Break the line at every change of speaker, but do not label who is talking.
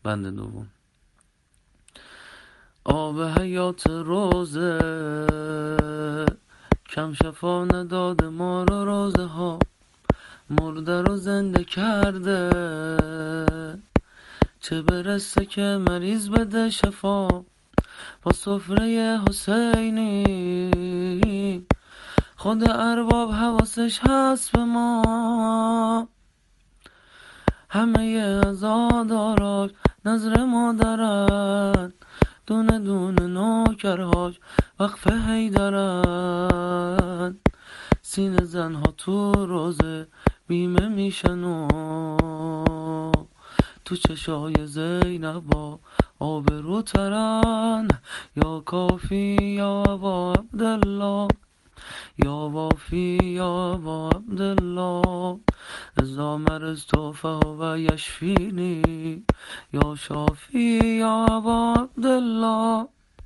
بند دوم. آب حیات روزه کم شفا نداده ما رو، روزه ها مرده رو زنده کرده، چه برسه که مریض بده شفا. با سفره حسینی خود ارباب حواسش هست به ما، همه عزاداراش نظر مادرن، دونه دونه نوکرهاش وقف حیدرن. سینه زنها تو روزه بیمه میشن و تو چشای زینبا آبرو ترن. یا کافی یا ابا عبدالله، یا وافی یا ابا عبدالله، اذا مرضت فهو یشفینی، یا شافی یا ابا عبدالله.